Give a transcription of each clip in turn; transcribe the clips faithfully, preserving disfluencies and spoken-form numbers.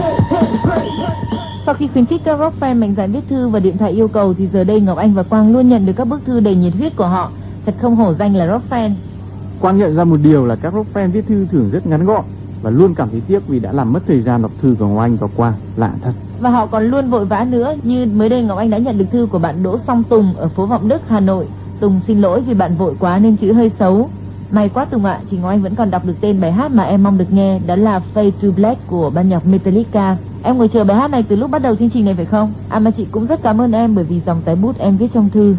Sau khi khuyến khích các rock fan mạnh dạn viết thư và điện thoại yêu cầu thì giờ đây Ngọc Anh và Quang luôn nhận được các bức thư đầy nhiệt huyết của họ. Thật không hổ danh là rock fan. Quang nhận ra một điều là các rock fan viết thư thường rất ngắn gọn và luôn cảm thấy tiếc vì đã làm mất thời gian đọc thư của Ngọc Anh và Quang. Lạ thật. Và họ còn luôn vội vã nữa, như mới đây Ngọc Anh đã nhận được thư của bạn Đỗ Song Tùng ở phố Vọng Đức, Hà Nội. Tùng xin lỗi vì bạn vội quá nên chữ hơi xấu. May quá Tùng ạ, chị Ngọc Anh vẫn còn đọc được tên bài hát mà em mong được nghe, đó là Fade to Black của ban nhạc Metallica. Em ngồi chờ bài hát này từ lúc bắt đầu chương trình này phải không? À mà chị cũng rất cảm ơn em bởi vì dòng tái bút em viết trong thư.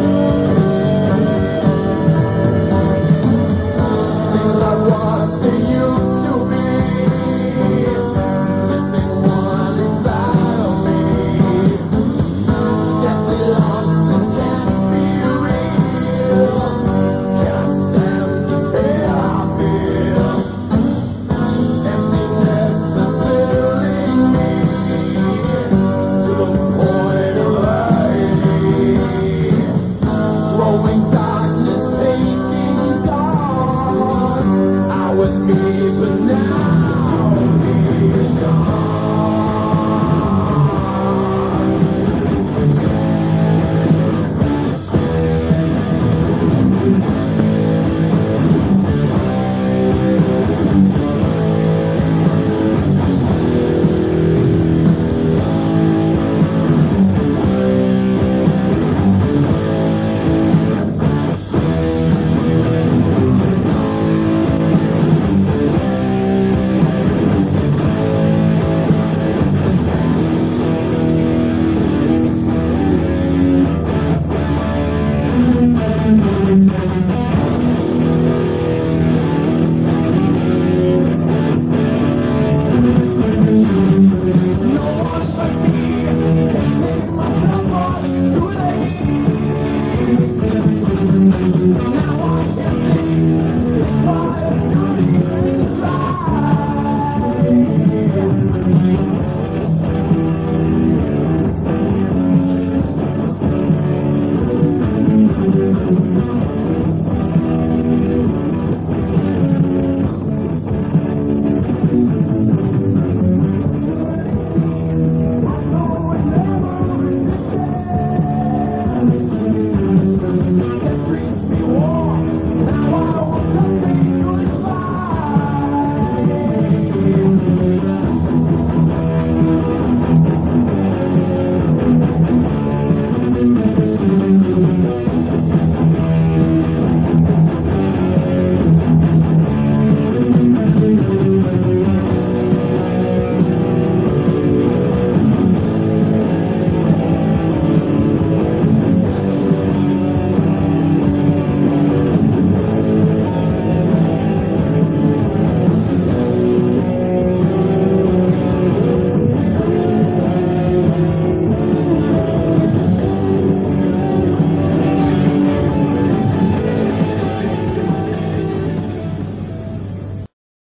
The